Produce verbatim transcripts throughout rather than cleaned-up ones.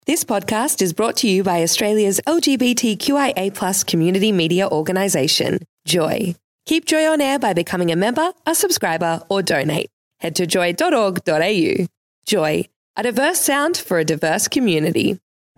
This podcast is brought to you by Australia's L G B T Q I A plus community media organisation, Joy. Keep Joy on air by becoming a member, a subscriber, or donate. Head to joy dot org dot a u. Joy, a diverse sound for a diverse community.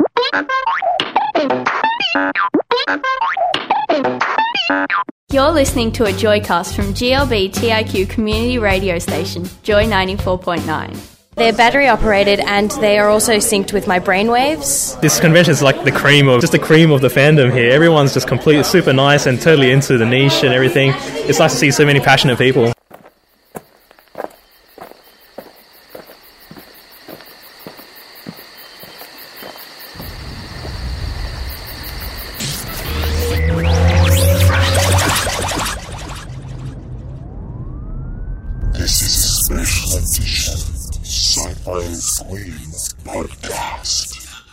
You're listening to a Joycast from G L B T I Q community radio station, Joy ninety-four point nine. They're battery operated and they are also synced with my brainwaves. This convention is like the cream of, just the cream of the fandom here. Everyone's just completely super nice and totally into the niche and everything. It's nice to see so many passionate people. This is a special edition Sci-Fi and Scream podcast.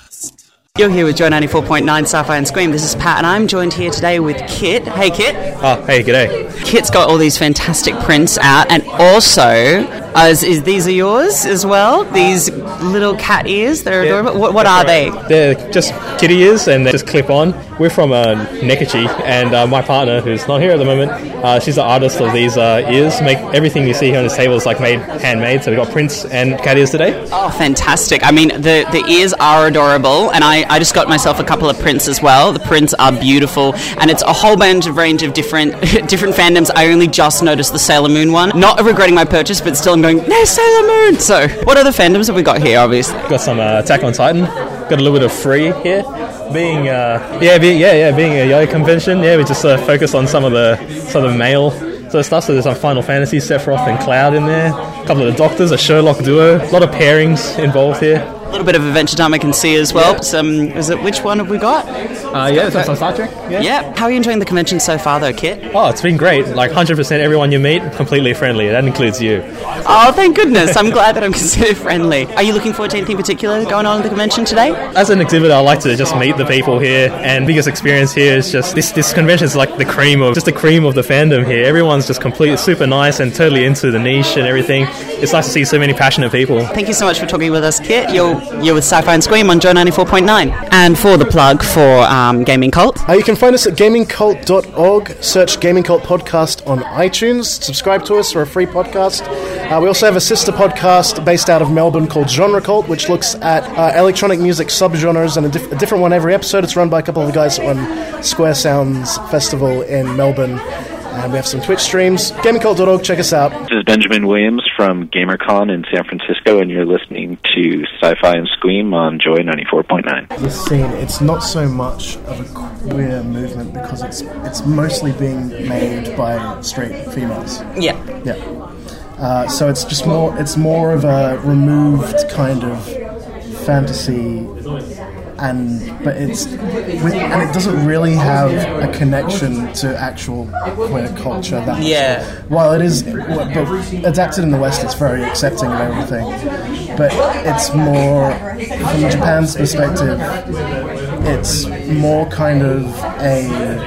You're here with Joy ninety-four point nine Sci-Fi and Scream. This is Pat and I'm joined here today with Kit. Hey Kit. Oh, hey, g'day. Kit's got all these fantastic prints out, and also, as is these are yours as well? These little cat ears, they're Yeah, adorable. What, what are right. they? They're just kitty ears and they just clip on. We're from uh, Nekachi, and uh, my partner, who's not here at the moment, uh, she's the artist of these uh, ears. Make everything you see here on this table is like made handmade. So we've got prints and cat ears today. Oh, fantastic. I mean, the, the ears are adorable, and I, I just got myself a couple of prints as well. The prints are beautiful, and it's a whole bunch of range of different different fandoms. I only just noticed the Sailor Moon one. Not regretting my purchase, but still I'm going, no, Sailor Moon! So, what other fandoms have we got here, obviously? Got some uh, Attack on Titan. Got a little bit of Free here. Being, uh, yeah, being, yeah, yeah, being a yo convention, yeah, we just uh, focus on some of the sort of male sort of stuff. So there's some Final Fantasy, Sephiroth and Cloud in there. A couple of the Doctors, a Sherlock duo. A lot of pairings involved here. A little bit of Adventure Time I can see as well. Yeah. Some, is it, which one have we got? Uh, yeah, some, some Star Trek. Yeah. Yeah. How are you enjoying the convention so far though, Kit? Oh, it's been great. Like one hundred percent everyone you meet, completely friendly. That includes you. Oh, thank goodness. I'm glad that I'm considered friendly. Are you looking forward to anything particular going on at the convention today? As an exhibitor, I like to just meet the people here, and biggest experience here is just this. This convention is like the cream of, just the cream of the fandom here. Everyone's just completely super nice and totally into the niche and everything. It's nice to see so many passionate people. Thank you so much for talking with us, Kit. You're you're with Sci-Fi and Scream on Joy ninety-four point nine. And for the plug for um, Gaming Cult. Uh, you can find us at gaming cult dot org. Search Gaming Cult Podcast on iTunes. Subscribe to us for a free podcast. Uh, we also have a sister podcast based out of Melbourne called Genre Cult, which looks at uh, electronic music subgenres, and a, diff- a different one every episode. It's run by a couple of the guys that run Square Sounds Festival in Melbourne. And we have some Twitch streams. gaming cult dot org, check us out. This is Benjamin Williams from GamerCon in San Francisco, and you're listening to Sci-Fi and Scream on Joy ninety-four point nine. This scene, it's not so much of a queer movement because it's it's mostly being made by straight females. Yeah. Yeah. Uh, so it's just more, it's more of a removed kind of fantasy, and but it's with, and it doesn't really have a connection to actual queer culture that much. Yeah. While it is, but adapted in the West, it's very accepting of everything. But it's more, from Japan's perspective, it's more kind of a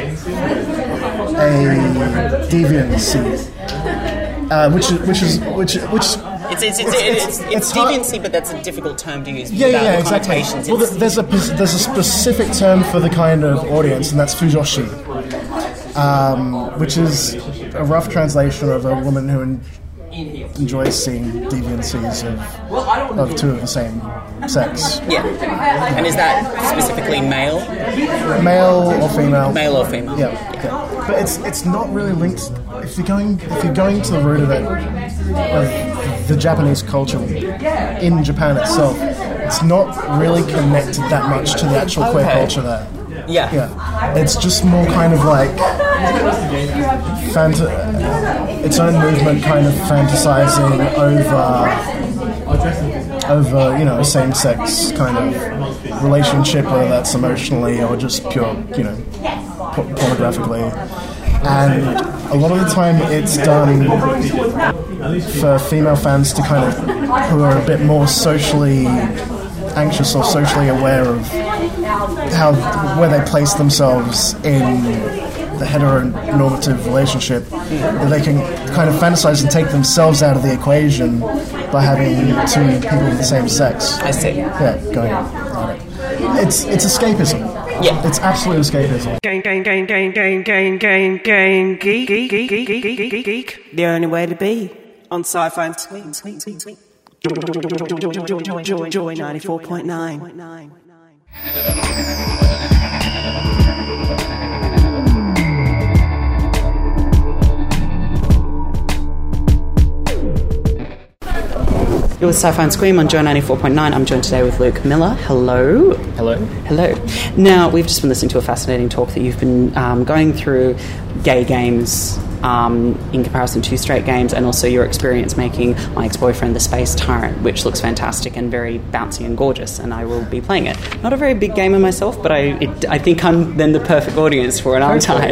a deviancy, uh, which is which is which which. It's it's it's, it's, it's, it's deviancy, but that's a difficult term to use. Yeah, without yeah, the exactly. connotations. Well, It's- there's a there's a specific term for the kind of audience, and that's fujoshi, um, which is a rough translation of a woman who en- enjoys seeing deviancies of of two of the same sex, Yeah. And is that specifically male? male or female. Male or female? Yeah, yeah. But it's it's not really linked. If you're going if you're going to the root of it, of the Japanese culture in Japan itself, it's not really connected that much to the actual queer Okay. culture there. Yeah. Yeah, it's just more kind of like fanta- its own movement, kind of fantasizing over over you know same-sex kind of relationship, whether that's emotionally or just pure you know por- pornographically. And a lot of the time, it's done for female fans to kind of who are a bit more socially anxious or socially aware of how where they place themselves in the heteronormative relationship, that they can kind of fantasize and take themselves out of the equation by having two people of the same sex. I see. Yeah, going at it. it's it's escapism. Yeah. It's absolute escapism. Gang, gang, gang, gang, gang, gang, gang, gang, geek, geek, geek, geek, geek, geek, geek. The only way to be on Sci-Fi and Sweet, sweet, sweet, sweet. Joy, Joy, ninety-four point nine. It was Sci-Fi and Scream on Joy ninety-four point nine. I'm joined today with Luke Miller. Hello. Hello. Hello. Now, we've just been listening to a fascinating talk that you've been um, going through gay games um, in comparison to straight games, and also your experience making My Ex-Boyfriend the Space Tyrant, which looks fantastic and very bouncy and gorgeous, and I will be playing it. Not a very big gamer myself, but I it, I think I'm then the perfect audience for it, aren't I?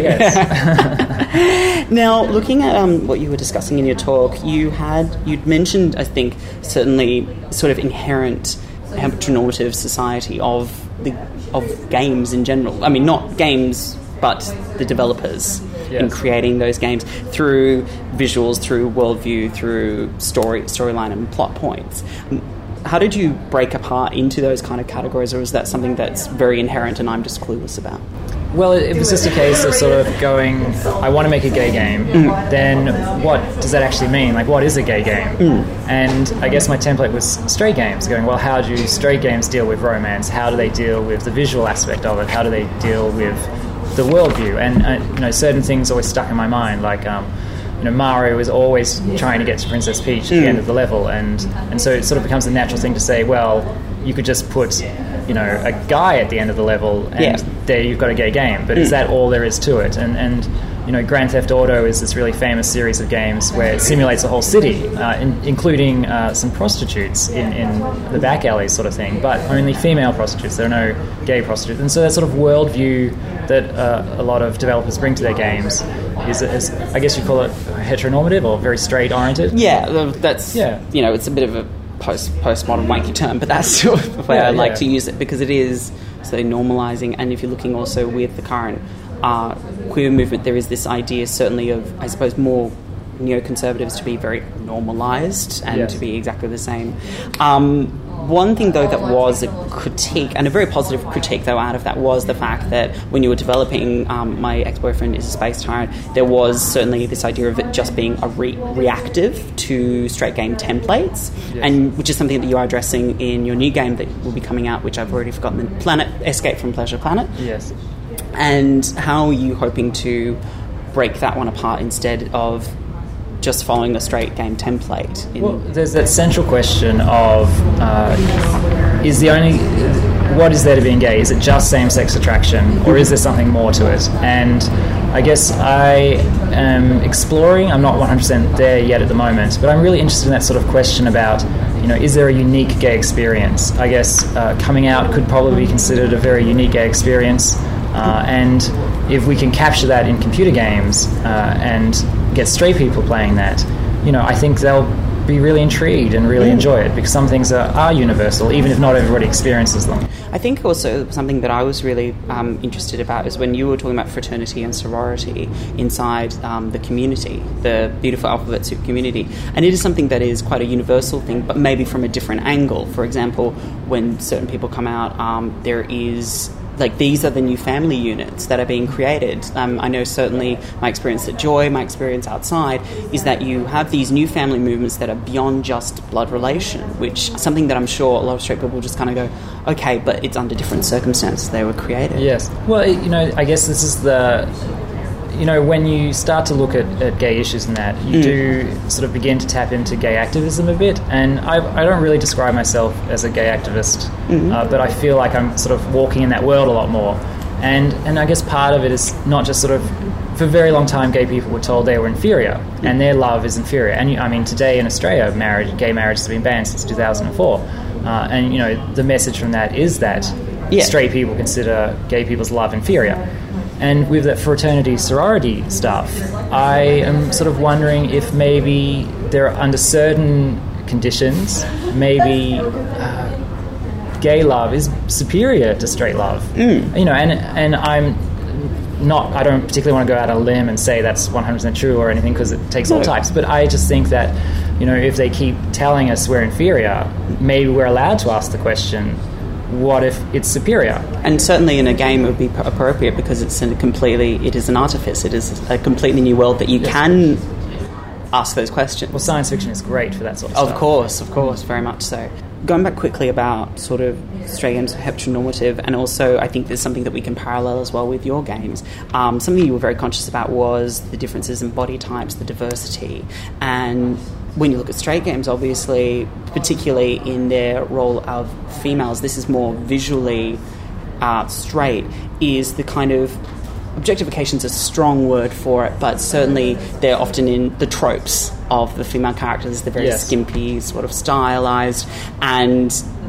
Yes. Now, looking at um, what you were discussing in your talk, you had you'd mentioned, I think, certainly sort of inherent heteronormative society of the of games in general. I mean, not games, but the developers yes. in creating those games through visuals, through worldview, through story storyline and plot points. How did you break apart into those kind of categories, or is that something that's very inherent and I'm just clueless about? Well, it was just a case of sort of going, I want to make a gay game, mm. then what does that actually mean? Like, what is a gay game? Mm. And I guess my template was straight games, going, well, how do straight games deal with romance? How do they deal with the visual aspect of it? How do they deal with the worldview? And, uh, you know, certain things always stuck in my mind, like, um, you know, Mario is always trying to get to Princess Peach at mm. the end of the level, and, and so it sort of becomes a natural thing to say, well, you could just put, you know, a guy at the end of the level, and yeah. there you've got a gay game. But mm. is that all there is to it? And, and you know, Grand Theft Auto is this really famous series of games where it simulates a whole city, uh, in, including uh, some prostitutes in, in the back alleys sort of thing, but only female prostitutes. There are no gay prostitutes. And so that sort of worldview that uh, a lot of developers bring to their games is, is, I guess you call it heteronormative or very straight-oriented. Yeah, that's, yeah. you know, it's a bit of a post postmodern wanky term, but that's sort of the way yeah, I like yeah. to use it, because it is so normalising. And if you're looking also with the current uh, queer movement, there is this idea certainly of, I suppose, more neoconservatives to be very normalised and yes. to be exactly the same. Um, one thing, though, that was a critique, and a very positive critique, though, out of that, was the fact that when you were developing um, My Ex-Boyfriend is a Space Tyrant, there was certainly this idea of it just being a re- reactive to straight game templates, yes. and which is something that you are addressing in your new game that will be coming out, which I've already forgotten, the Planet Escape from Pleasure Planet. Yes. And how are you hoping to break that one apart instead of just following a straight game template? In well, there's that central question of uh, is the only what is there to being gay? Is it just same-sex attraction, or is there something more to it? And I guess I am exploring. I'm not one hundred percent there yet at the moment, but I'm really interested in that sort of question about, you know, is there a unique gay experience? I guess uh, coming out could probably be considered a very unique gay experience, uh, and if we can capture that in computer games uh, and get straight people playing that, you know, I think they'll be really intrigued and really mm. enjoy it, because some things are, are universal, even if not everybody experiences them. I think also something that I was really um, interested about is when you were talking about fraternity and sorority inside um, the community, the Beautiful Alphabet Soup community. And it is something that is quite a universal thing, but maybe from a different angle. For example, when certain people come out, um, there is... like, these are the new family units that are being created. Um, I know certainly my experience at Joy, my experience outside, is that you have these new family movements that are beyond just blood relation, which is something that I'm sure a lot of straight people just kind of go, okay, but it's under different circumstances they were created. Yes. Well, you know, I guess this is the... You know, when you start to look at, at gay issues and that, you mm. do sort of begin to tap into gay activism a bit. And I, I don't really describe myself as a gay activist, mm-hmm. uh, but I feel like I'm sort of walking in that world a lot more. And and I guess part of it is not just sort of, for a very long time, gay people were told they were inferior, mm. and their love is inferior. And, I mean, today in Australia, marriage, gay marriage has been banned since two thousand four. Uh, and, you know, the message from that is that yeah. straight people consider gay people's love inferior. And with that fraternity sorority stuff, I am sort of wondering if maybe there are, under certain conditions, maybe uh, gay love is superior to straight love. Mm. You know, and and I'm not, I don't particularly want to go out on a limb and say that's one hundred percent true or anything, because it takes no. all types, but I just think that, you know, if they keep telling us we're inferior, maybe we're allowed to ask the question, what if it's superior? And certainly in a game it would be p- appropriate because it's in a completely, it is an artifice, it is a completely new world that you yes. can ask those questions. Well, science fiction is great for that sort of, of stuff. Of course, of course, very much so. Going back quickly about sort of stray games heteronormative, and also I think there's something that we can parallel as well with your games. Um, something you were very conscious about was the differences in body types, the diversity. And when you look at straight games, obviously, particularly in their role of females, this is more visually uh, straight, is the kind of... Objectification is a strong word for it, but certainly they're often in the tropes of the female characters. They're very yes. skimpy, sort of stylized, and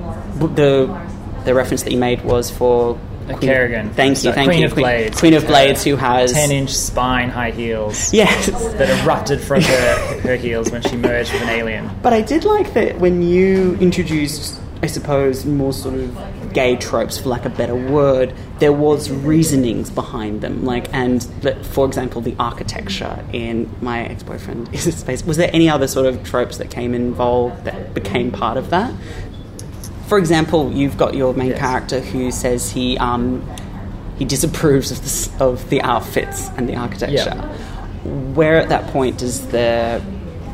the the reference that you made was for a Kerrigan. Thank you, so thank Queen you. Of Blades. Queen of Blades, who has ten-inch spine high heels. Yes, that erupted from her her heels when she merged with an alien. But I did like that when you introduced, I suppose, more sort of gay tropes, for lack of a better word, there was reasonings behind them. Like, and for example, the architecture in My Ex-Boyfriend Is a Space. Was there any other sort of tropes that came involved that became part of that? For example, you've got your main yes. character who says he um, he disapproves of the, of the outfits and the architecture. Yeah. Where at that point does the...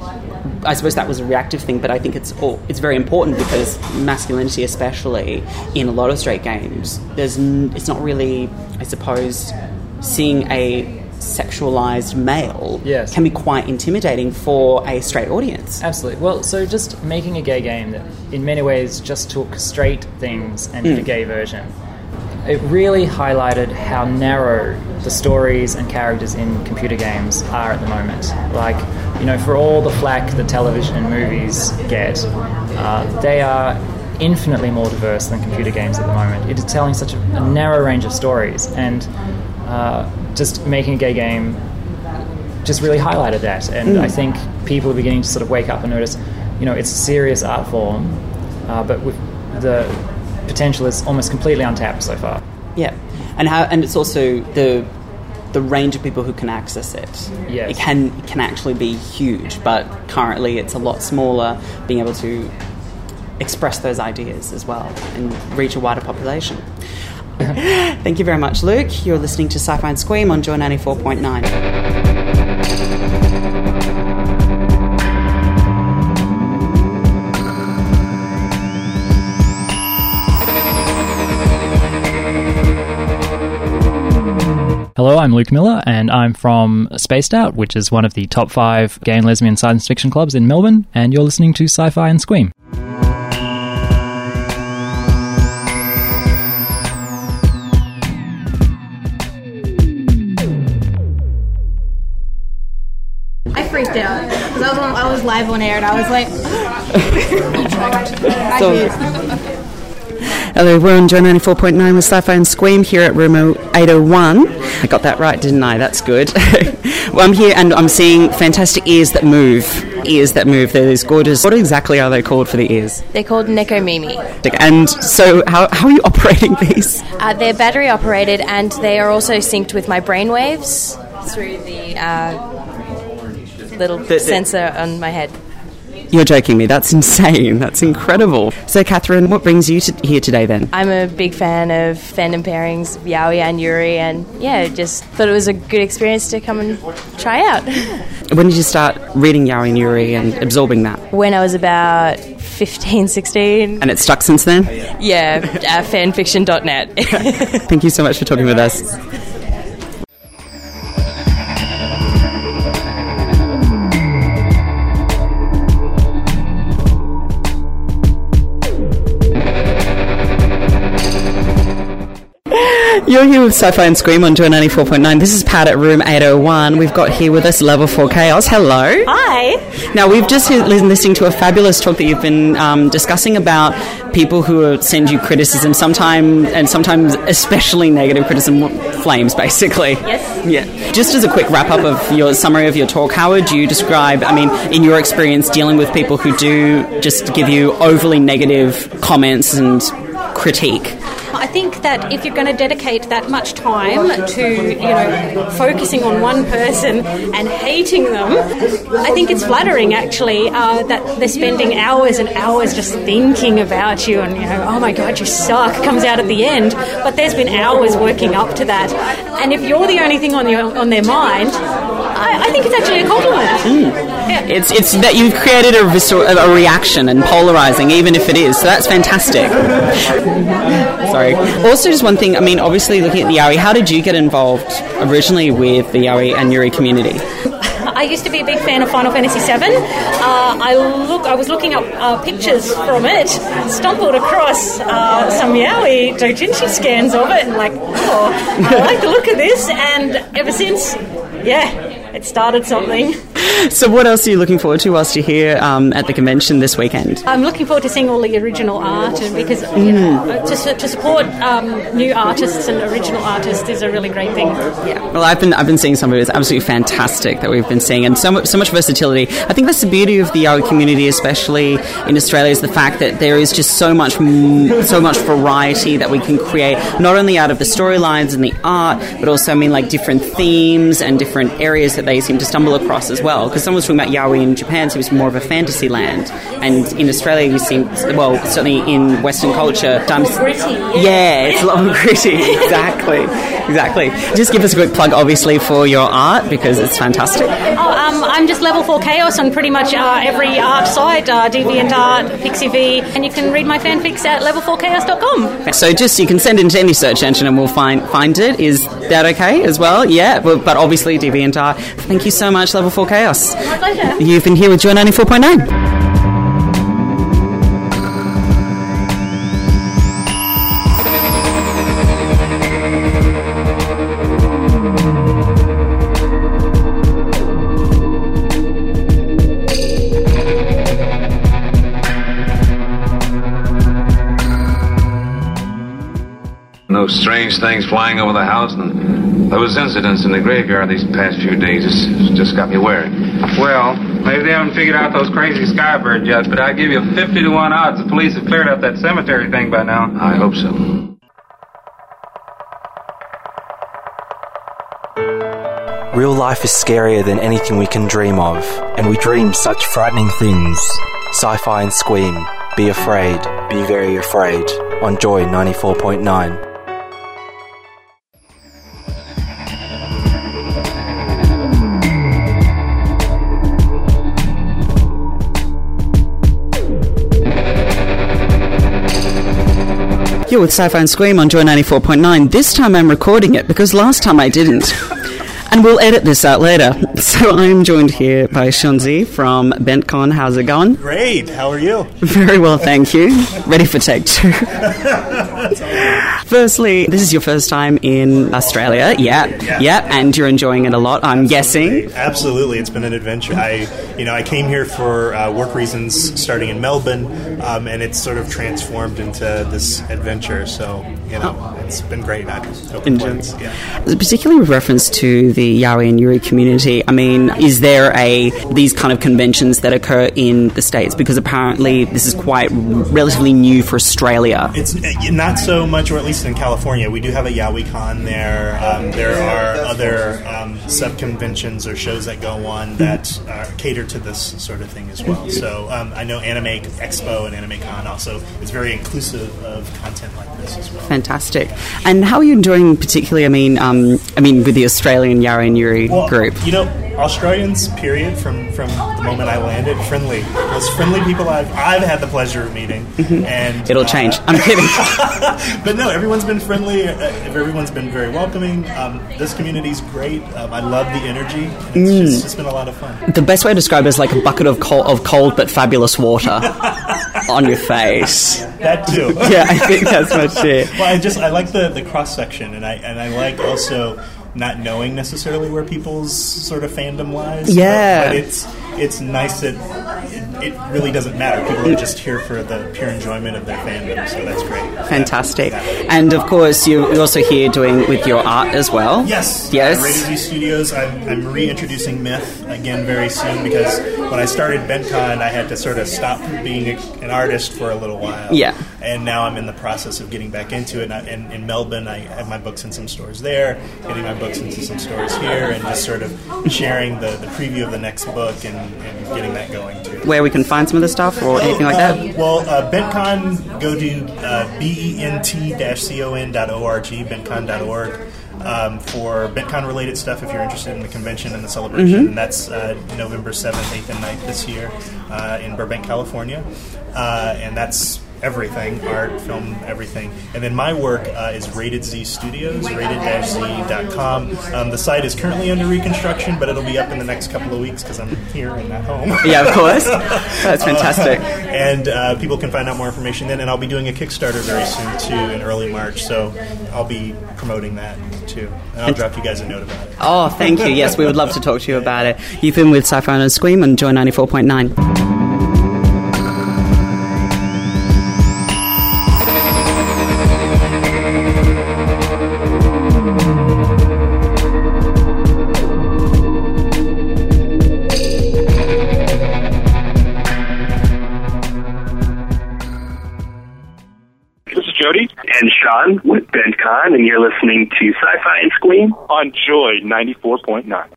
I suppose that was a reactive thing, but I think it's all, it's very important because masculinity, especially in a lot of straight games, there's n- it's not really, I suppose, seeing a sexualized male yes. can be quite intimidating for a straight audience. Absolutely. Well, so just making a gay game that in many ways just took straight things and did mm. a gay version, it really highlighted how narrow the stories and characters in computer games are at the moment. Like, you know, for all the flack that television and movies get, uh, they are infinitely more diverse than computer games at the moment. It is telling such a, a narrow range of stories, and uh, just making a gay game just really highlighted that. And mm. I think people are beginning to sort of wake up and notice, you know, it's a serious art form, uh, but with the potential is almost completely untapped so far. Yeah, and how, and it's also the the range of people who can access it. Yes. It can it can actually be huge, but currently it's a lot smaller. Being able to express those ideas as well and reach a wider population. Thank you very much, Luke. You're listening to Sci-Fi and Squeam on Joy ninety-four point nine. Hello, I'm Luke Miller, and I'm from Spaced Out, which is one of the top five gay and lesbian science fiction clubs in Melbourne, and you're listening to Sci-Fi and Squeam. I freaked out, because I was, on, I was live on air, and I was like... so, hello, we're on Joy ninety-four point nine with Sci-Fi and Squeam here at room eight oh one. I got that right, didn't I? That's good. Well, I'm here and I'm seeing fantastic ears that move. Ears that move. They're these gorgeous... What exactly are they called for the ears? They're called Nekomimi. And so how, how are you operating these? Uh, they're battery operated, and they are also synced with my brainwaves through the uh, little the, the, sensor on my head. You're joking me. That's insane. That's incredible. So, Catherine, what brings you to here today then? I'm a big fan of fandom pairings, Yaoi and Yuri, and yeah, just thought it was a good experience to come and try out. When did you start reading Yaoi and Yuri and absorbing that? When I was about fifteen, sixteen. And it's stuck since then? Yeah, uh, fanfiction dot net. Thank you so much for talking with us. You're here with Sci-Fi and Squeam on Joy ninety-four point nine. This is Pat at room eight oh one. We've got here with us Level four Chaos. Hello. Hi. Now, we've just been listening to a fabulous talk that you've been um, discussing about people who send you criticism, sometimes and sometimes especially negative criticism, flames, basically. Yes. Yeah. Just as a quick wrap-up of your summary of your talk, how would you describe, I mean, in your experience dealing with people who do just give you overly negative comments and critique, I think that if you're going to dedicate that much time to, you know, focusing on one person and hating them, I think it's flattering actually uh, that they're spending hours and hours just thinking about you and, you know, oh my God, you suck, comes out at the end. But there's been hours working up to that. And if you're the only thing on your on their mind, I, I think it's actually a compliment. Mm. Yeah. It's it's that you've created a, visceral, a reaction and polarising, even if it is. So that's fantastic. Sorry. Also, just one thing. I mean, obviously, looking at the Yowie, how did you get involved originally with the Yowie and Yuri community? I used to be a big fan of Final Fantasy seven. Uh, I look, I was looking up uh, pictures from it, stumbled across uh, some Yowie doujinshi scans of it, and like, oh, I like the look of this, and ever since, yeah, it started something. So what else are you looking forward to whilst you're here um, at the convention this weekend? I'm looking forward to seeing all the original art, and because you know, to, to support um, new artists and original artists is a really great thing. Yeah. Well, I've been I've been seeing some of it. It's absolutely fantastic that we've been seeing, and so much, so much versatility. I think that's the beauty of the Yowie community, especially in Australia, is the fact that there is just so much so much variety that we can create, not only out of the storylines and the art, but also I mean like different themes and different areas that they seem to stumble across as well. Because someone was talking about Yowie in Japan, so it was more of a fantasy land, and in Australia you seem, well, certainly in Western culture, done, gritty. Yeah. yeah, it's a lot more gritty. Exactly, exactly. Just give us a quick plug, obviously, for your art because it's fantastic. Oh, um, I'm just Level four Chaos on pretty much uh, every art site, uh, DeviantArt, PixieV, and you can read my fanfics at level four chaos dot com. So just you can send it into any search engine and we'll find find it. Is that okay as well? Yeah, but, but obviously DeviantArt. Thank you so much, Level four Chaos. My pleasure. You've been here with Joy ninety-four point nine. Those strange things flying over the house, and those incidents in the graveyard these past few days just, just got me worried. Well, maybe they haven't figured out those crazy skybirds yet, but I give you fifty to one odds the police have cleared up that cemetery thing by now. I hope so. Real life is scarier than anything we can dream of, and we dream such frightening things. Sci-fi and Squeam. Be afraid. Be very afraid. On Joy ninety-four point nine. You're with Sci-Fi and Scream on Joy ninety-four point nine. This time I'm recording it because last time I didn't. And we'll edit this out later. So I'm joined here by Shunzi from BentCon. How's it going? Great. How are you? Very well, thank you. Ready for take two. Firstly, this is your first time in Australia. Yeah, yeah, yeah, and you're enjoying it a lot, I'm Absolutely. guessing. Absolutely. It's been an adventure. I, you know, I came here for uh, work reasons starting in Melbourne, um, and it's sort of transformed into this adventure. So, you know, oh. it's been great. I hope it plays. Yeah. Particularly with reference to the Yowie and Yuri community, I mean, is there a these kind of conventions that occur in the States? Because apparently this is quite relatively new for Australia. It's not so much, or at least in California. We do have a YowieCon there. Um, there are other um, sub-conventions or shows that go on that uh, cater to this sort of thing as well. So um, I know Anime Expo and AnimeCon also is very inclusive of content like this as well. Fantastic. And how are you enjoying particularly, I mean, um, I mean, with the Australian Yowie and Yuri well, group? You know, Australians, period, from, from the moment I landed, friendly. Most friendly people I've, I've had the pleasure of meeting. Mm-hmm. And It'll uh, change. I'm kidding. But no, everyone's been friendly. Everyone's been very welcoming. Um, this community's great. Um, I love the energy. It's, Mm. just, it's been a lot of fun. The best way to describe it is like a bucket of cold, of cold but fabulous water on your face. That too. Yeah, I think that's much it. Well, I just I like the, the cross section, and I and I like also not knowing necessarily where people's sort of fandom lies. Yeah, but, but it's it's nice that it, it really doesn't matter. People are just here for the pure enjoyment of their fandom, so that's great. Fantastic. And of course, you're also here doing with your art as well. Yes. Yes. At Rated Z Studios, I'm, I'm reintroducing Myth again very soon because when I started BentCon, I had to sort of stop being a, an artist for a little while. Yeah. and now I'm in the process of getting back into it. And, I, and in Melbourne, I have my books in some stores there, getting my books into some stores here, and just sort of sharing the, the preview of the next book and, and getting that going too. Where we can find some of the stuff or anything like that? Uh, well, uh, BentCon, go to uh, B E N T con dot org, bentcon dot org. Um, for BentCon related stuff if you're interested in the convention and the celebration. Mm-hmm. And that's uh, November seventh, eighth, and ninth this year uh, in Burbank, California. Uh, and that's everything, art, film, everything. And then my work uh, is Rated Z Studios, rated z dot com. Um, the site is currently under reconstruction, but it'll be up in the next couple of weeks because I'm here and at home. Yeah, of course. That's fantastic. Uh, and uh, people can find out more information then. And I'll be doing a Kickstarter very soon, too, in early March. So I'll be promoting that, too. And I'll drop you guys a note about it. Oh, thank you. Yes, we would love to talk to you about it. You've been with Sci-Fi and Squeam on Joy ninety-four point nine. And Sean with BentCon, and you're listening to Sci-Fi and Squeam on Joy ninety-four point nine.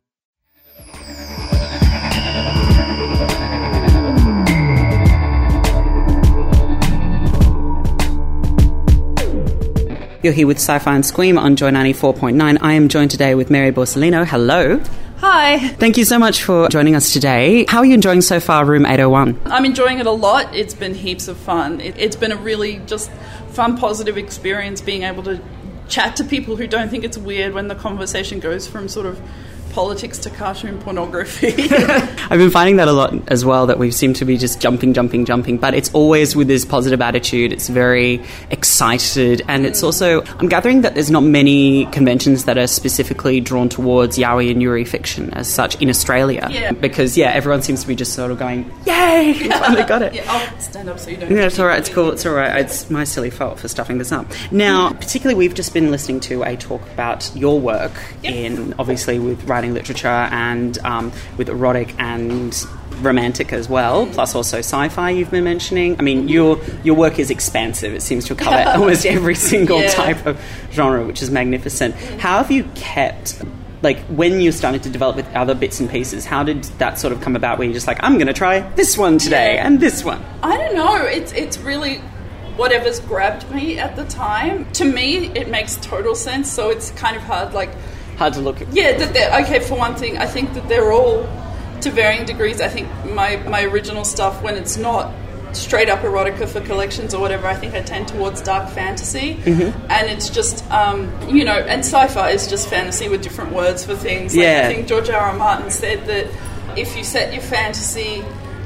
You're here with Sci-Fi and Squeam on Joy ninety-four point nine. I am joined today with Mary Borsellino. Hello. Hi. Thank you so much for joining us today. How are you enjoying so far Room eight oh one? I'm enjoying it a lot. It's been heaps of fun. It, it's been a really just fun, positive experience being able to chat to people who don't think it's weird when the conversation goes from sort of politics to cartoon pornography. I've been finding that a lot as well, that we seem to be just jumping, jumping, jumping, but it's always with this positive attitude. It's very excited, and it's also, I'm gathering that there's not many conventions that are specifically drawn towards yaoi and yuri fiction as such in Australia. Yeah. Because, yeah, everyone seems to be just sort of going, yay, we finally got it. Yeah, I'll stand up so you don't... Yeah, it's all right, it's cool, it's all right. It's my silly fault for stuffing this up. Now, particularly, we've just been listening to a talk about your work yep. in, obviously, with writing literature and um, with erotic and romantic as well, plus also sci-fi you've been mentioning. I mean, your your work is expansive. It seems to cover almost every single yeah. type of genre, which is magnificent. How have you kept... Like, when you started to develop with other bits and pieces, how did that sort of come about where you're just like, I'm going to try this one today yeah. and this one? I don't know. It's it's really whatever's grabbed me at the time. To me, it makes total sense, so it's kind of hard, like... Hard to look at. Yeah, that they're, okay, for one thing, I think that they're all, to varying degrees, I think my, my original stuff, when it's not straight up erotica for collections or whatever, I think I tend towards dark fantasy. Mm-hmm. And it's just, um, you know, and sci-fi is just fantasy with different words for things. Like, yeah. I think George R. R. Martin said that if you set your fantasy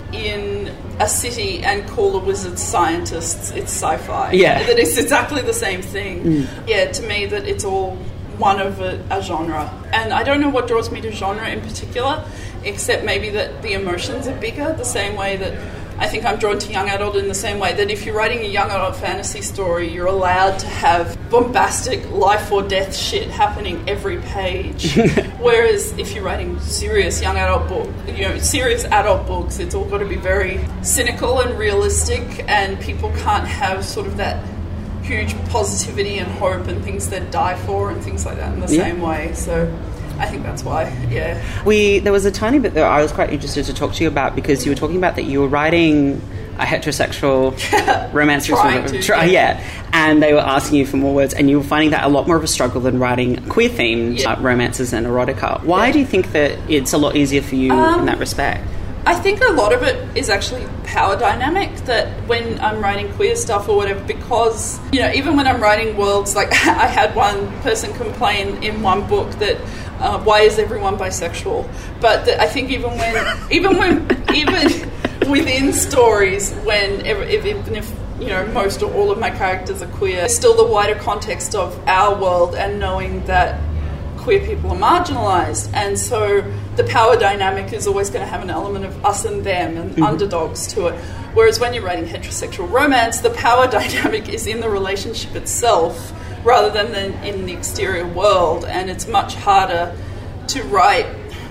in a city and call the wizards scientists, it's sci-fi. Yeah. That it's exactly the same thing. Mm. Yeah, to me, that it's all one of a, a genre. And I don't know what draws me to genre in particular, except maybe that the emotions are bigger, the same way that I think I'm drawn to young adult in the same way that if you're writing a young adult fantasy story, you're allowed to have bombastic life or death shit happening every page. Whereas if you're writing serious young adult book, you know, serious adult books, it's all got to be very cynical and realistic, and people can't have sort of that huge positivity and hope and things that die for and things like that in the yeah. same way. So I think that's why, yeah. We there was a tiny bit that I was quite interested to talk to you about, because you were talking about that you were writing a heterosexual romance. Trying to, try, yeah. yeah, and they were asking you for more words, and you were finding that a lot more of a struggle than writing queer-themed yeah. uh, romances and erotica. Why yeah. do you think that it's a lot easier for you um, in that respect? I think a lot of it is actually power dynamic, that when I'm writing queer stuff or whatever, because, you know, even when I'm writing worlds, like I had one person complain in one book that uh, why is everyone bisexual? But that I think even when, even when, even within stories, when if, even if, you know, most or all of my characters are queer, still the wider context of our world and knowing that queer people are marginalised, and so the power dynamic is always going to have an element of us and them and mm-hmm. underdogs to it. Whereas when you're writing heterosexual romance, the power dynamic is in the relationship itself rather than in the exterior world, and it's much harder to write.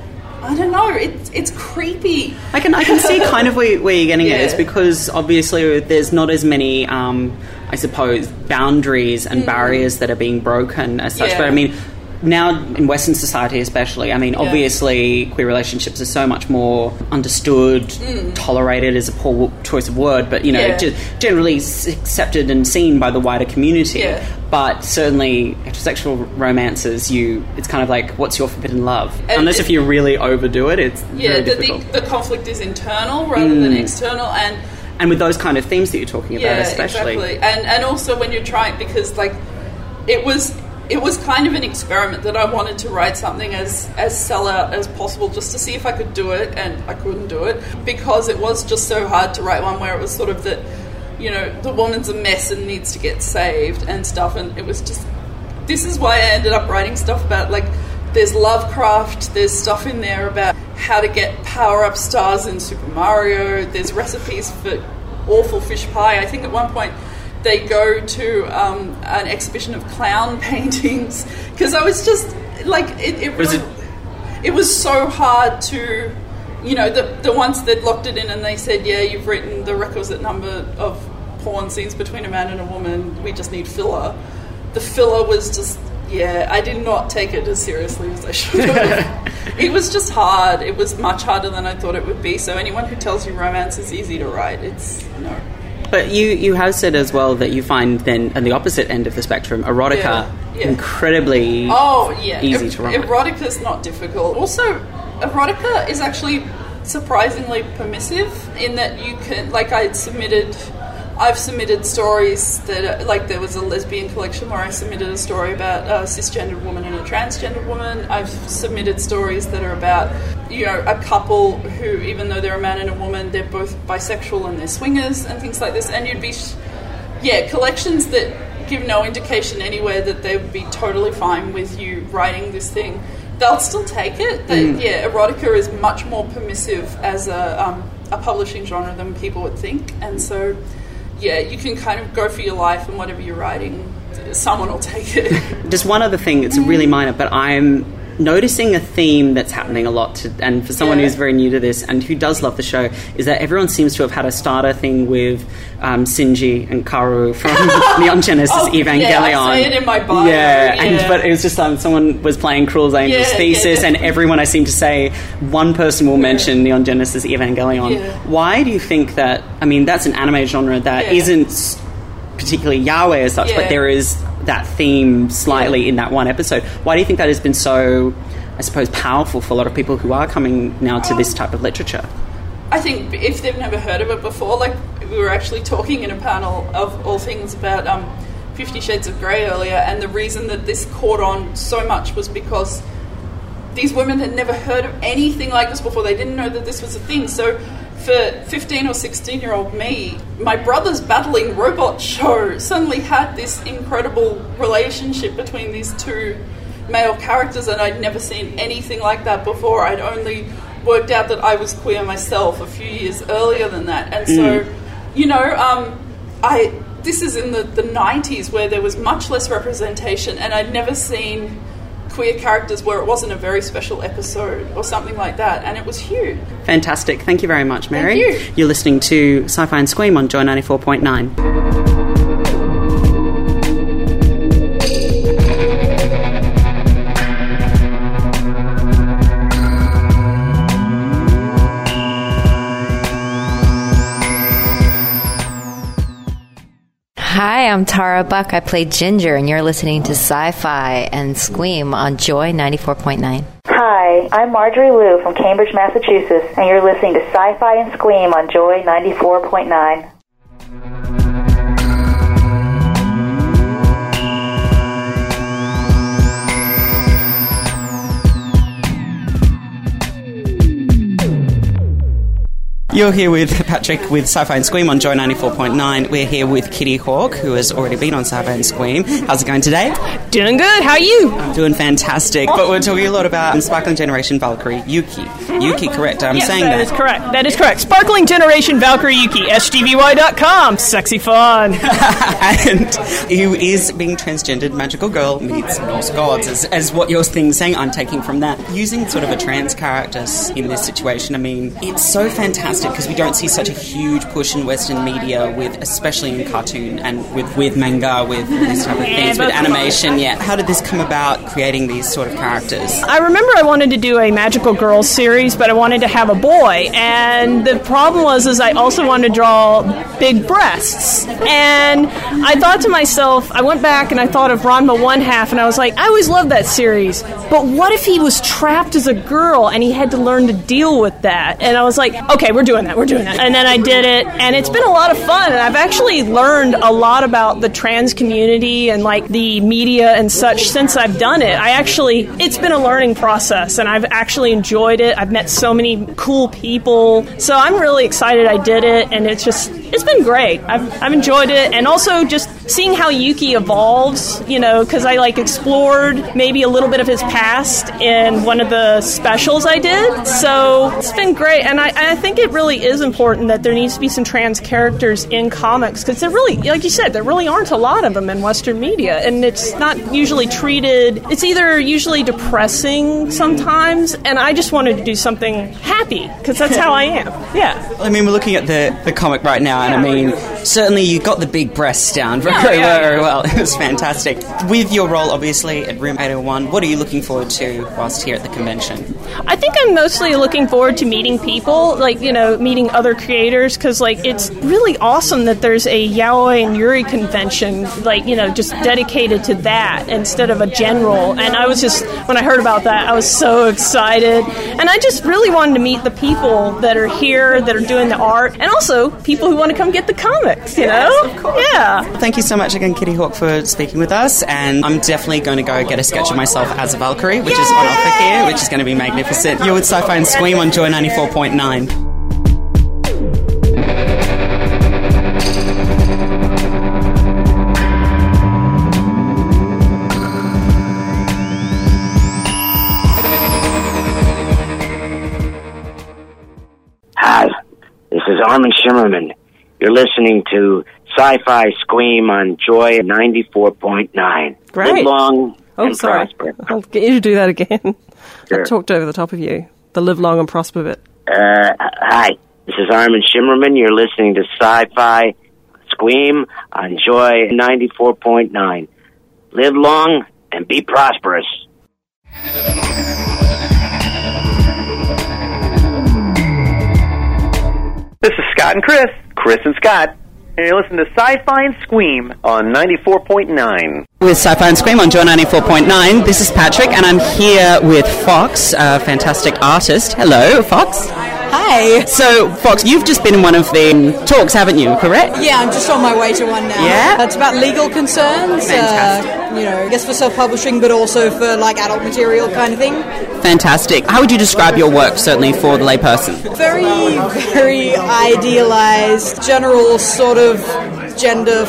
I don't know, it's it's creepy. I can I can see kind of where, where you're getting yeah. at. It's because obviously there's not as many um, I suppose, boundaries and mm. barriers that are being broken as such. Yeah. But I mean, now in Western society especially, I mean, Yeah. obviously queer relationships are so much more understood, Mm. tolerated is a poor w- choice of word, but, you know, Yeah. ge- generally s- accepted and seen by the wider community. Yeah. But certainly heterosexual romances, you it's kind of like, what's your forbidden love? And Unless it- if you really overdo it, it's Yeah, very the, difficult. the, the conflict is internal rather than Mm. external, and And with those kind of themes that you're talking about, yeah, especially. exactly. And and also when you're trying, because like it was it was kind of an experiment that I wanted to write something as as sellout as possible, just to see if I could do it, and I couldn't do it because it was just so hard to write one where it was sort of that, you know, the woman's a mess and needs to get saved and stuff, and it was just. This is why I ended up writing stuff about, like, there's Lovecraft, there's stuff in there about how to get power-up stars in Super Mario, there's recipes for awful fish pie. I think at one point they go to um, an exhibition of clown paintings, because I was just, like, it, it Was really, it was so hard to, you know, the, the ones that locked it in and they said, yeah, you've written the requisite number of porn scenes between a man and a woman, we just need filler. The filler was just, yeah, I did not take it as seriously as I should have. It was just hard. It was much harder than I thought it would be. So anyone who tells you romance is easy to write, it's no. But you, you have said as well that you find then, at the opposite end of the spectrum, erotica Yeah, yeah. incredibly Oh, yeah. easy E- to write. Erotica's not difficult. Also, erotica is actually surprisingly permissive in that you can, like, I submitted... I've submitted stories that, are, like, there was a lesbian collection where I submitted a story about a cisgendered woman and a transgendered woman. I've submitted stories that are about, you know, a couple who, even though they're a man and a woman, they're both bisexual and they're swingers and things like this. And you'd be, sh- yeah, collections that give no indication anywhere that they would be totally fine with you writing this thing. They'll still take it. They, Mm. Yeah, erotica is much more permissive as a, um, a publishing genre than people would think. And so... yeah, you can kind of go for your life and whatever you're writing, someone will take it. Just one other thing, it's really minor, but I'm noticing a theme that's happening a lot, to, and for someone Yeah. who's very new to this and who does love the show, is that everyone seems to have had a starter thing with um, Shinji and Kaoru from Neon Genesis Oh, Evangelion. yeah, I say it in my bio. Yeah, and Yeah. but it was just um, someone was playing Cruel's Angel's Yeah, thesis, yeah, and everyone I seem to say, one person will mention Neon Genesis Evangelion. Yeah. Why do you think that? I mean, that's an anime genre that Yeah. isn't s- particularly yaoi as such, Yeah. but there is that theme slightly in that one episode. Why do you think that has been so, I suppose, powerful for a lot of people who are coming now to this type of literature? I think if they've never heard of it before, like we were actually talking in a panel of all things about um, Fifty Shades of Grey earlier, and the reason that this caught on so much was because these women had never heard of anything like this before. They didn't know that this was a thing. So for fifteen or sixteen year old me, my brother's battling robot show suddenly had this incredible relationship between these two male characters, and I'd never seen anything like that before. I'd only worked out that I was queer myself a few years earlier than that. And so, Mm. you know, um, I this is in the, the nineties where there was much less representation, and I'd never seen queer characters where it wasn't a very special episode or something like that, and it was huge. Fantastic. Thank you very much, Mary. Thank you. You're listening to Sci-Fi and Scream on Joy ninety-four point nine. Hi, I'm Tara Buck. I play Ginger, and you're listening to Sci-Fi and Scream on Joy ninety-four point nine. Hi, I'm Marjorie Liu from Cambridge, Massachusetts, and you're listening to Sci-Fi and Scream on Joy ninety-four point nine. You're here with Patrick with Sci-Fi and Scream on Joy ninety-four point nine. We're here with Kitty Hawk, who has already been on Sci-Fi and Scream. How's it going today? Doing good. How are you? I'm doing fantastic. But we're talking a lot about Sparkling Generation Valkyrie Yuki. Yuki, correct? I'm yes, saying that that. is correct. That is correct. Sparkling Generation Valkyrie Yuki, S G V Y dot com. Sexy fun. And who is being transgendered magical girl meets Norse gods, as, as what your thing's saying. I'm taking from that. Using sort of a trans character in this situation, I mean, it's so fantastic interested because we don't see such a huge push in Western media with, especially in cartoon and with, with manga, with these type of Yeah, things, with but- animation. Yeah, how did this come about, creating these sort of characters? I remember I wanted to do a Magical Girls series, but I wanted to have a boy, and the problem was is I also wanted to draw big breasts, and I thought to myself, I went back and I thought of Ranma One Half, and I was like, I always loved that series, but what if he was trapped as a girl and he had to learn to deal with that? And I was like, okay, we're doing that, we're doing that. And then I did it, and it's been a lot of fun, and I've actually learned a lot about the trans community and like the media and such since I've done it. I actually, it's been a learning process, and I've actually enjoyed it. I've met so many cool people, so I'm really excited I did it, and it's just, it's been great. I've, I've enjoyed it, and also just seeing how Yuki evolves, you know, because I like explored maybe a little bit of his past in one of the specials I did, so it's been great, and I, I think it really is important that there needs to be some trans characters in comics, because there really, like you said, there really aren't a lot of them in Western media, and it's not usually treated, it's either usually depressing sometimes, and I just wanted to do something happy, because that's how I am. Yeah. I mean, we're looking at the, the comic right now, and I mean, certainly you got the big breasts down very, Yeah, yeah. very well. It was fantastic. With your role, obviously, at Room eight oh one, what are you looking forward to whilst here at the convention? I think I'm mostly looking forward to meeting people, like, you know, meeting other creators, because, like, it's really awesome that there's a Yaoi and Yuri convention, like, you know, just dedicated to that instead of a general. And I was just, when I heard about that, I was so excited. And I just really wanted to meet the people that are here, that are doing the art, and also people who want to come get the comics, you know? Yes, of course. Yeah. Thank you so much again, Kitty Hawk, for speaking with us, and I'm definitely going to go get a sketch of myself as a Valkyrie, which is on offer here, which is going to be magnificent. You're with Sci-Fi and Squeam on Joy ninety-four point nine. Hi, this is Armin Shimmerman. You're listening to Sci-Fi Squeam on Joy ninety-four point nine. Great. Live long Oh, and sorry. prosper. I'll get you to do that again. Sure. I talked over the top of you. The live long and prosper bit. Uh, hi, this is Armin Shimmerman. You're listening to Sci-Fi Squeam on Joy ninety-four point nine. Live long and be prosperous. This is Scott and Chris. Chris and Scott. And you're listening to Sci-Fi and Squeam on ninety-four point nine. With Sci-Fi and Scream on Joy ninety-four point nine, this is Patrick, and I'm here with Fox, a fantastic artist. Hello, Fox. Hi. So, Fox, you've just been in one of the talks, haven't you, correct? Yeah, I'm just on my way to one now. Yeah? It's about legal concerns. Fantastic. Uh, you know, I guess for self-publishing, but also for, like, adult material kind of thing. Fantastic. How would you describe your work, certainly for the layperson? Very, very idealized, general sort of gender...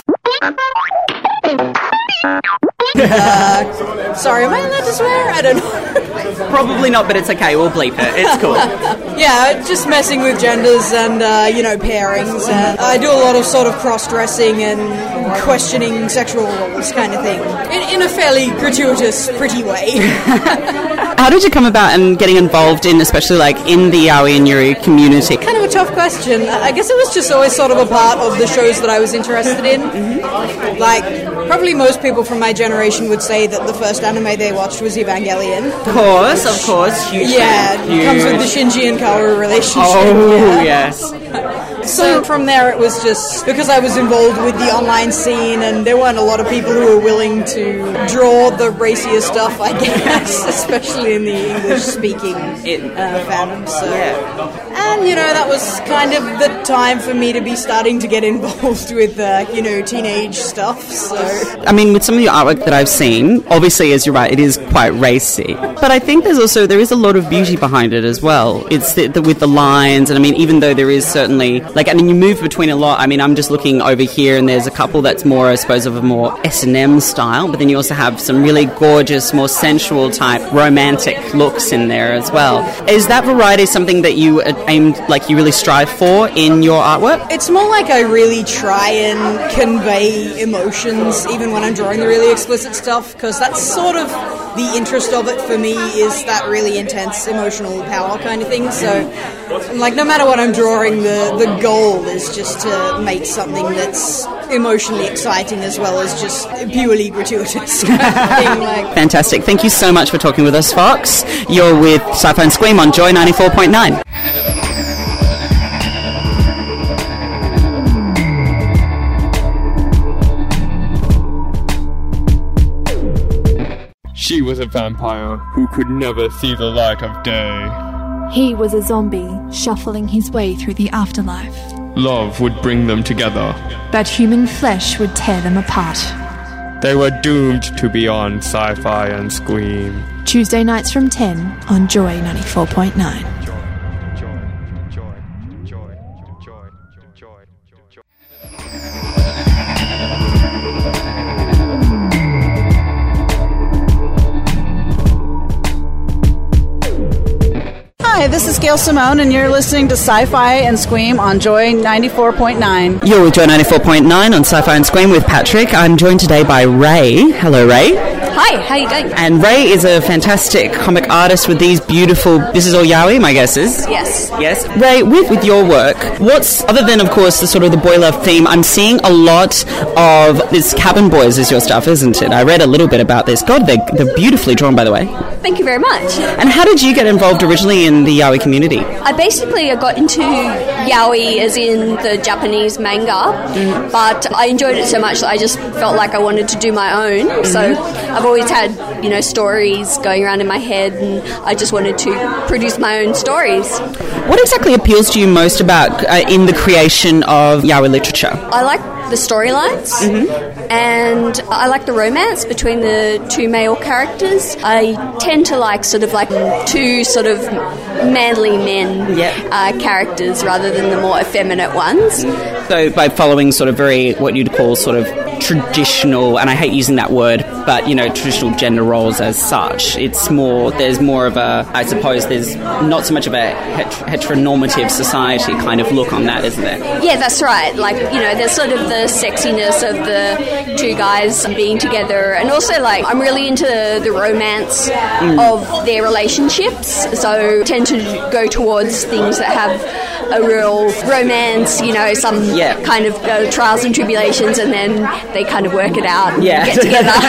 Uh, sorry, am I allowed to swear? I don't know. Probably not, but it's okay. We'll bleep it. It's cool. Yeah, just messing with genders and, uh, you know, pairings. And I do a lot of sort of cross-dressing and questioning sexual roles kind of thing. In, in a fairly gratuitous, pretty way. How did you come about and getting involved in, especially like in the Yaoi and Yuri community? Kind of a tough question. I guess it was just always sort of a part of the shows that I was interested in. Mm-hmm. Like, probably most people from my generation would say that the first anime they watched was Evangelion. Of course, of course. Huge yeah, fan. it comes with Huge. the Shinji and Kaoru relationship. Oh, yeah. yes. So from there it was just because I was involved with the online scene and there weren't a lot of people who were willing to draw the racier stuff, I guess, especially in the English-speaking uh, fandom. So. And, you know, that was kind of the time for me to be starting to get involved with, uh, you know, teenage stuff. So I mean, with some of your artwork that I've seen, obviously, as you're right, it is quite racy. But I think there's also, there is a lot of beauty behind it as well. It's the, the, with the lines, and I mean, even though there is certainly like, I mean, you move between a lot. I mean, I'm just looking over here, and there's a couple that's more, I suppose, of a more S and M style, but then you also have some really gorgeous, more sensual type romantic looks in there as well. Is that variety something that you aim, like, you really strive for in your artwork? It's more like I really try and convey emotions even when I'm drawing the really explicit stuff, because that's sort of the interest of it for me, is that really intense emotional power kind of thing. So like, no matter what I'm drawing, the, the goal is just to make something that's emotionally exciting as well as just purely gratuitous kind of thing. Like. Fantastic. Thank you so much for talking with us, Fox. You're with Sci-Fi and Scream on Joy ninety-four point nine. She was a vampire who could never see the light of day. He was a zombie, shuffling his way through the afterlife. Love would bring them together, but human flesh would tear them apart. They were doomed to be on Sci-Fi and Scream. Tuesday nights from ten on Joy ninety-four point nine. Hi, this is Gail Simone, and you're listening to Sci-Fi and Scream on Joy ninety-four point nine. You're with Joy ninety-four point nine on Sci-Fi and Scream with Patrick. I'm joined today by Ray. Hello, Ray. Hi, how you going? And Ray is a fantastic comic artist with these beautiful... This is all yaoi, my guess is? Yes. Yes. Ray, with, with your work, what's... Other than, of course, the sort of the boy love theme, I'm seeing a lot of... This Cabin Boys is your stuff, isn't it? I read a little bit about this. God, they're, they're beautifully drawn, by the way. Thank you very much. And how did you get involved originally in the yaoi community? I basically got into yaoi as in the Japanese manga, mm. but I enjoyed it so much that I just felt like I wanted to do my own. Mm-hmm. So I've always had, you know, stories going around in my head, and I just wanted to produce my own stories. What exactly appeals to you most about uh, in the creation of yaoi literature? I like the storylines, mm-hmm. and I like the romance between the two male characters. I tend to like sort of like two sort of manly men yep. uh, characters rather than the more effeminate ones. So by following sort of very, what you'd call sort of traditional, and I hate using that word, but, you know, traditional gender roles as such, it's more, there's more of a, I suppose there's not so much of a het- heteronormative society kind of look on that, isn't there? Yeah, that's right. Like, you know, there's sort of the sexiness of the two guys being together, and also, like, I'm really into the romance mm. of their relationships, so tend to go towards things that have a real romance, you know, some yeah. kind of uh, trials and tribulations, and then they kind of work it out and yeah. get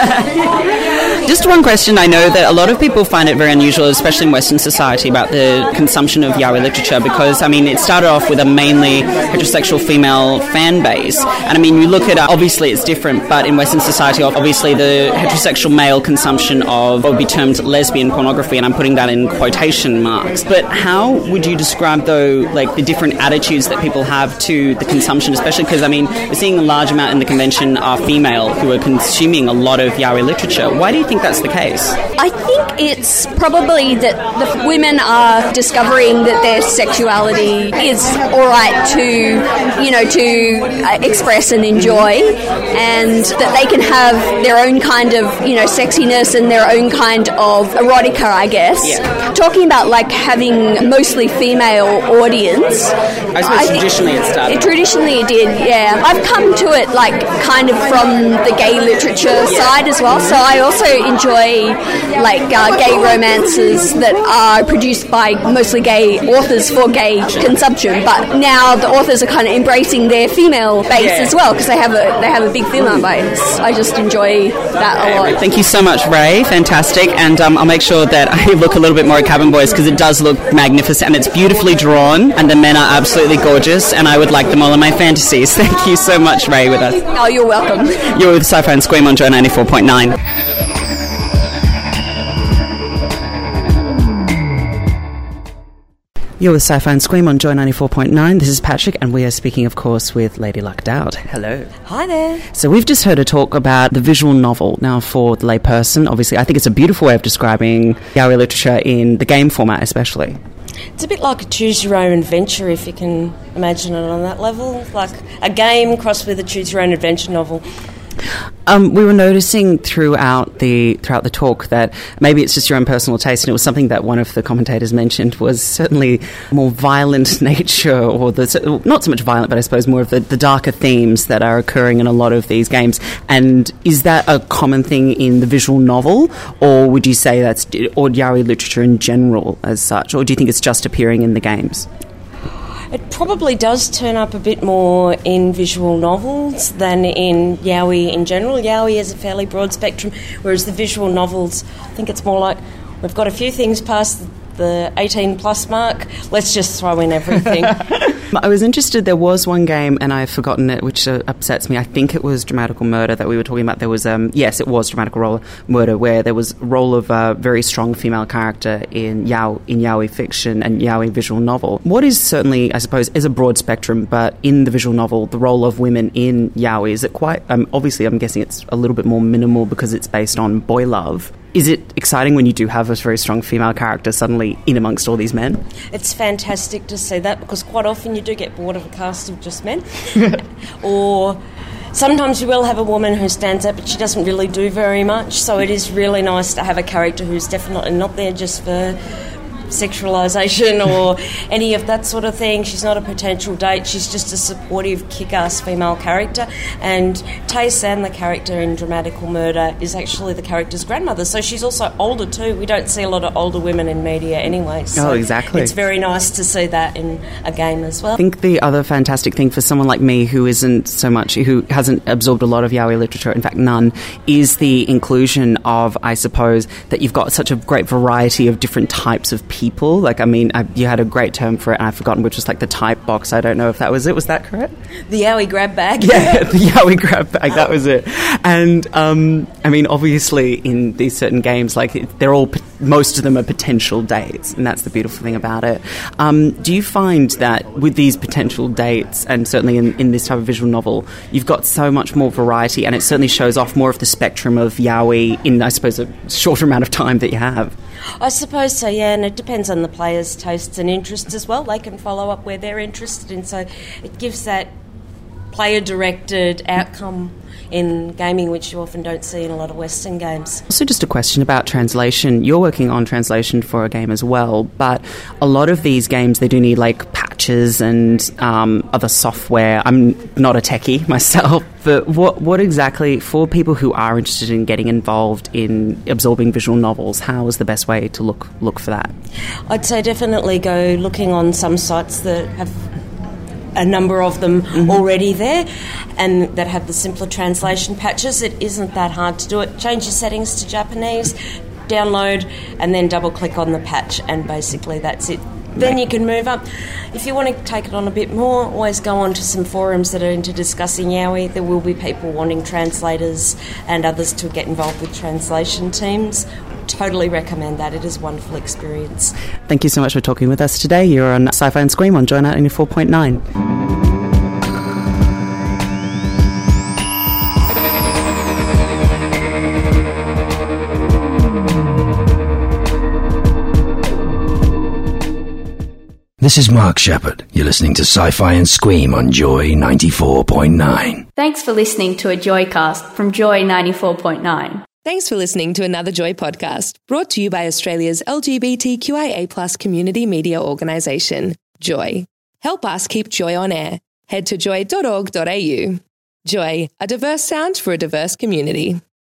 together. Just one question. I know that a lot of people find it very unusual, especially in Western society, about the consumption of yaoi literature, because, I mean, it started off with a mainly heterosexual female fan base, and I mean, you look at, uh, obviously it's different, but in Western society, obviously the heterosexual male consumption of what would be termed lesbian pornography, and I'm putting that in quotation marks, but how would you describe, though, like, the different attitudes that people have to the consumption, especially because, I mean, we're seeing a large amount in the convention are female who are consuming a lot of yaoi literature. Why do you think that's the case? I think it's probably that the women are discovering that their sexuality is all right to, you know, to uh, express and enjoy, and that they can have their own kind of, you know, sexiness and their own kind of erotica, I guess. Yeah. Talking about, like, having mostly female audience. I suppose I traditionally it started. It, traditionally it did, yeah. I've come to it, like, kind of from the gay literature yeah. side as well, so I also enjoy, like, uh, gay romances that are produced by mostly gay authors for gay consumption, but now the authors are kind of embracing their female base yeah. as well, because they have a they have a big female base. I just enjoy that a lot. Thank you so much, Ray. Fantastic. And um, I'll make sure that I look a little bit more at Cabin Boys, because it does look magnificent, and it's beautifully drawn, and the men are absolutely gorgeous, and I would like them all in my fantasies. Thank you so much, Ray, with us. Oh, you're welcome. You're with Sci-Fi and Scream on Joy ninety-four point nine. You're with Sci-Fi and Scream on Joy ninety-four point nine. This is Patrick, and we are speaking, of course, with Lady Luck Dowd. Hello. Hi there. So we've just heard her talk about the visual novel. Now, for the layperson, obviously, I think it's a beautiful way of describing yaoi literature in the game format, especially. It's a bit like a choose your own adventure, if you can imagine it on that level, like a game crossed with a choose your own adventure novel. Um, we were noticing throughout the throughout the talk that maybe it's just your own personal taste, and it was something that one of the commentators mentioned was certainly more violent nature, or the not so much violent, but I suppose more of the, the darker themes that are occurring in a lot of these games. And is that a common thing in the visual novel, or would you say that's or yaoi literature in general as such, or do you think it's just appearing in the games? It probably does turn up a bit more in visual novels than in yaoi in general. Yaoi is a fairly broad spectrum, whereas the visual novels, I think it's more like we've got a few things past the eighteen plus mark, let's just throw in everything. I was interested, there was one game, and I've forgotten it, which uh, upsets me. I think it was Dramatical Murder that we were talking about. There was, um, yes, it was Dramatical role, Murder, where there was a role of a very strong female character in yao, in yaoi fiction and yaoi visual novel. What is certainly, I suppose, is a broad spectrum, but in the visual novel, the role of women in yaoi, is it quite, um, obviously I'm guessing it's a little bit more minimal because it's based on boy love. Is it exciting when you do have a very strong female character suddenly in amongst all these men? It's fantastic to see that, because quite often you do get bored of a cast of just men. Or sometimes you will have a woman who stands out, but she doesn't really do very much. So it is really nice to have a character who's definitely not there just for sexualisation or any of that sort of thing. She's not a potential date, she's just a supportive, kick-ass female character. And Tay San, the character in Dramatical Murder, is actually the character's grandmother, so she's also older too. We don't see a lot of older women in media anyway, so oh, exactly. It's very nice to see that in a game as well. I think the other fantastic thing for someone like me who isn't so much, who hasn't absorbed a lot of yaoi literature, in fact none, is the inclusion of, I suppose, that you've got such a great variety of different types of people. people. Like, I mean, I, you had a great term for it, and I've forgotten, which was like the type box. I don't know if that was it. Was that correct? The yaoi grab bag. Yeah, the yaoi grab bag. That was it. And, um, I mean, obviously in these certain games, like, they're all, most of them are potential dates, and that's the beautiful thing about it. Um, do you find that with these potential dates, and certainly in, in this type of visual novel, you've got so much more variety, and it certainly shows off more of the spectrum of yaoi in, I suppose, a shorter amount of time that you have? I suppose so, yeah, and it depends on the players' tastes and interests as well. They can follow up where they're interested in, so it gives that player-directed outcome in gaming, which you often don't see in a lot of Western games. Also, just a question about translation. You're working on translation for a game as well, but a lot of these games, they do need like patches and um, other software. I'm not a techie myself, but what what exactly, for people who are interested in getting involved in absorbing visual novels, how is the best way to look look for that? I'd say definitely go looking on some sites that have a number of them mm-hmm. already there, and that have the simpler translation patches. It isn't that hard to do it. Change your settings to Japanese, download, and then double click on the patch, and basically that's it. Then you can move up. If you want to take it on a bit more, always go on to some forums that are into discussing yaoi. There will be people wanting translators and others to get involved with translation teams. Totally recommend that. It is a wonderful experience. Thank you so much for talking with us today. You're on Sci-Fi and Scream on Joy ninety-four point nine. This is Mark Shepard. You're listening to Sci-Fi and Scream on Joy ninety-four point nine. Thanks for listening to a Joycast from Joy ninety-four point nine. Thanks for listening to another Joy podcast, brought to you by Australia's L G B T Q I A plus community media organisation, Joy. Help us keep Joy on air. Head to joy dot org dot a u. Joy, a diverse sound for a diverse community.